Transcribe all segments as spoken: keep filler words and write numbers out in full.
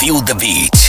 Feel the Beat.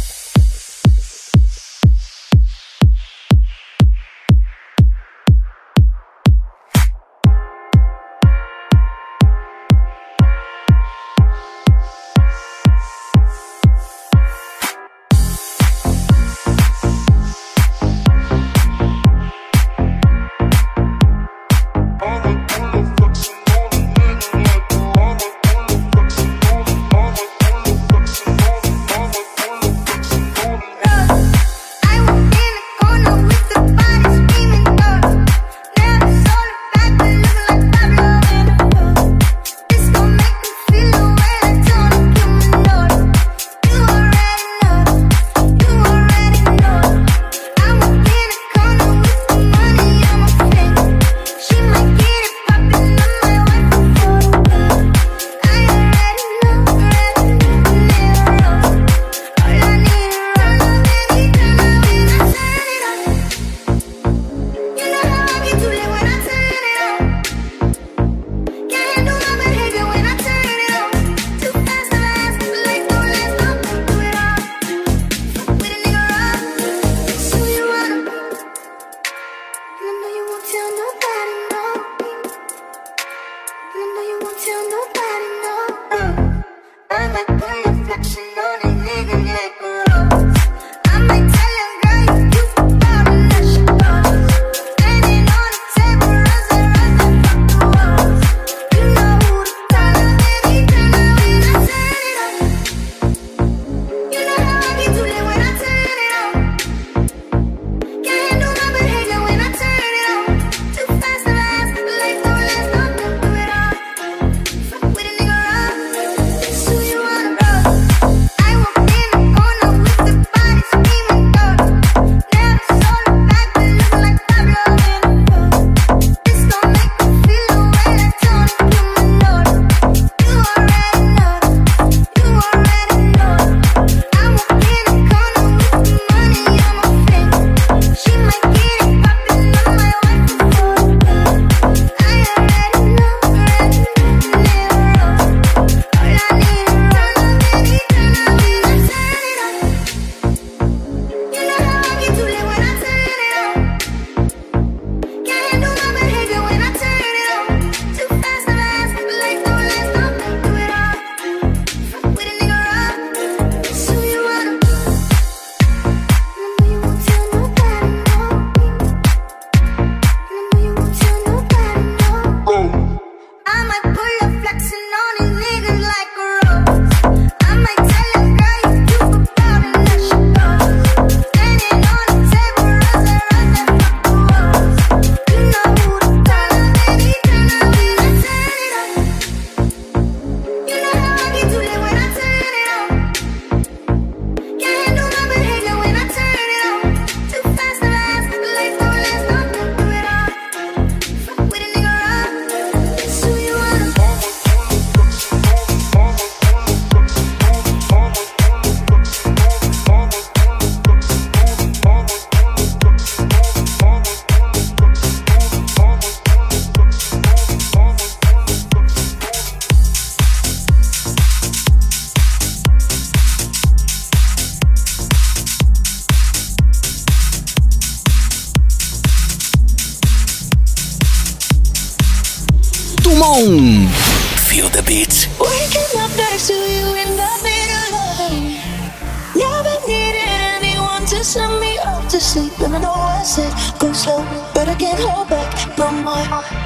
Feel the Beat. Waking up next to you in the middle of the night. Never needed anyone to send me off to sleep. And I know I said go slow, but I can't hold back no more.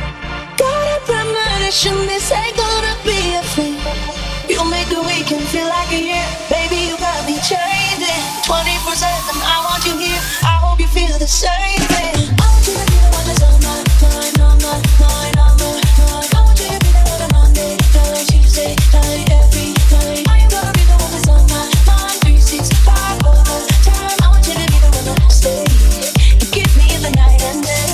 Got a premonition, this ain't gonna be a thing. You make the weekend feel like a year. Baby, you got me changing twenty-four seven, I want you here. I hope you feel the same thing. I want you to be the one that's on my mind, on my mind, on my mind. I want you to be the one on Monday, night, Tuesday, night, every night. I am gonna be the one that's on my mind, three sixty-five all the time. I want you to be the one that stay and give me the night and day.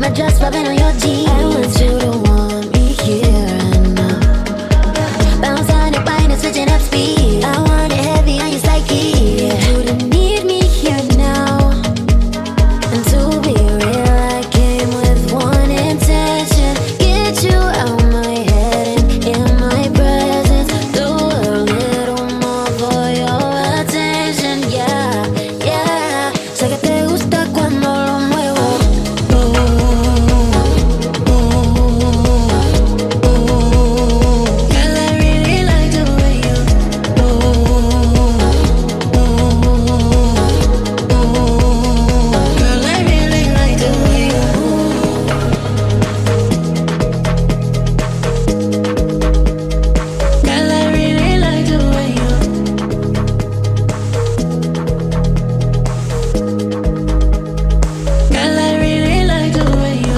My dress rubbing on your jeans. I want you to want me here and now. Bounce on it, wine and switching up speed. I want it heavy on your psyche. Yeah. You don't need me here now. And to be real, I came with one intention: get you out my head and in my presence. Do a little more for your attention. Yeah, yeah. Sé que te gusta cuando lo muevo. Girl, I really like the way you Girl, I really like the way you Girl, I really like the way you Girl, I really like the way you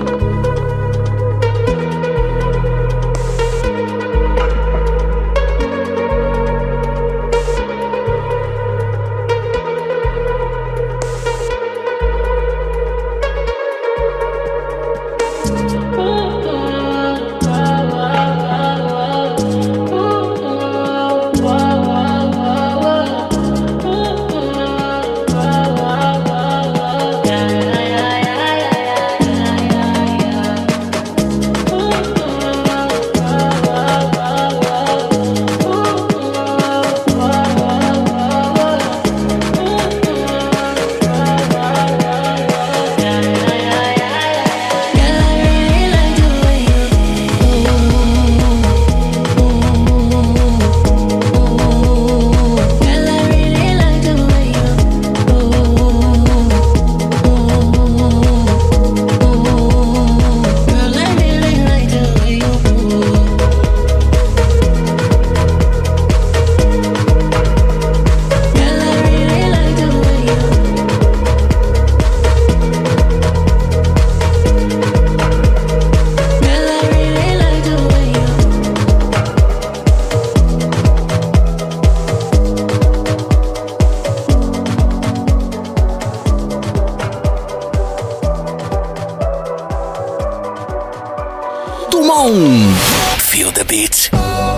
Feel the beat.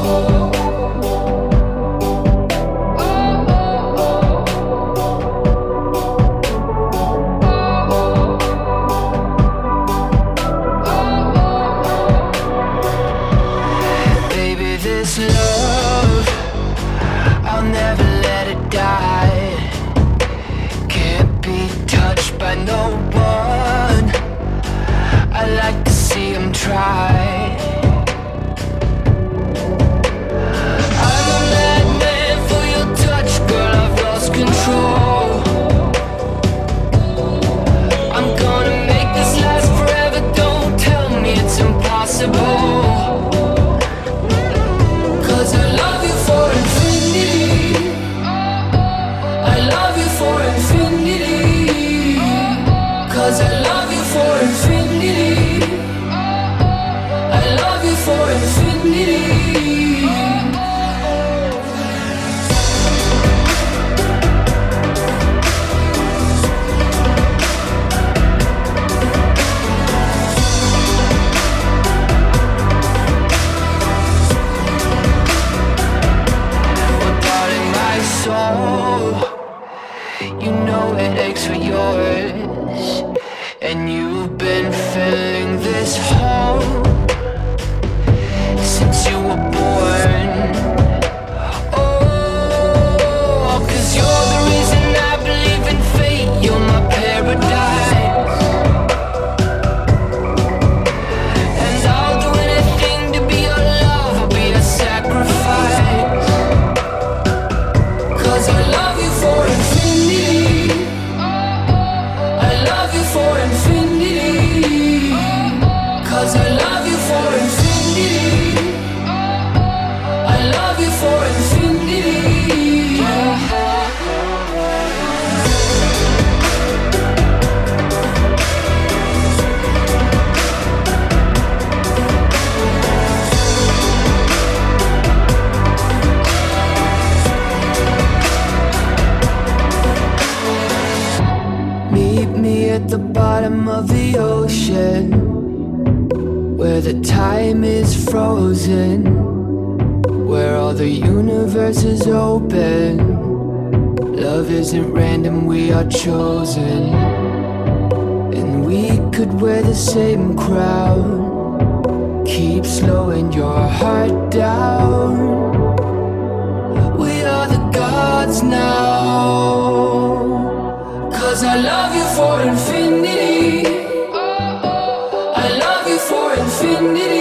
Baby, this love, I'll never let it die. Can't be touched by no one. I like to see him try. I'm a madman for your touch, girl, I've lost control. I'm gonna make this last forever, don't tell me it's impossible. Cause I love you for infinity. I love you for infinity. Cause I love you for infinity. I love you for infinity. Well, darling, my soul, you know it aches for yours. And you've been filling this hole since you were born. Oh, cause you're the reason I believe in fate. You're my paradise. And I'll do anything to be your love. I'll be a sacrifice. Cause I love you for infinity. I love you for infinity. Cause I love you for infinity. I love you for infinity. Meet me at the bottom of the ocean. where the time is frozen, where all the universe is open. Love isn't random, we are chosen. And we could wear the same crown. Keep slowing your heart down. We are the gods now. Cause I love you for infinity. I love you for infinity.